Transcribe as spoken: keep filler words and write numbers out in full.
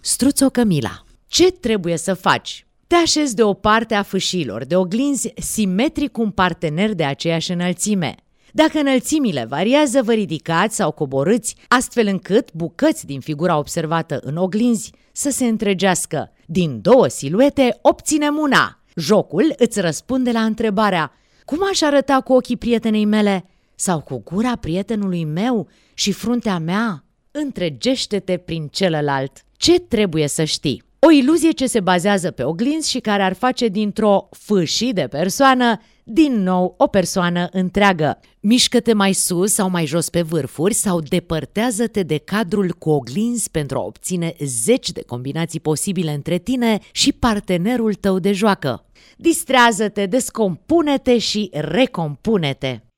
Struțo Cămila. Ce trebuie să faci? Te așezi de o parte a fâșiilor de oglinzi simetric cu un partener de aceeași înălțime. Dacă înălțimile variază, vă ridicați sau coborâți, astfel încât bucăți din figura observată în oglinzi să se întregească. Din două siluete obținem una. Jocul îți răspunde la întrebarea: cum aș arăta cu ochii prietenei mele? Sau cu gura prietenului meu și fruntea mea? Întregește-te prin celălalt. Ce trebuie să știi? O iluzie ce se bazează pe oglinzi și care ar face dintr-o fâșie de persoană din nou o persoană întreagă. Mișcă-te mai sus sau mai jos pe vârfuri sau depărtează-te de cadrul cu oglinzi pentru a obține zeci de combinații posibile între tine și partenerul tău de joacă. Distrează-te, descompune-te și recompune-te.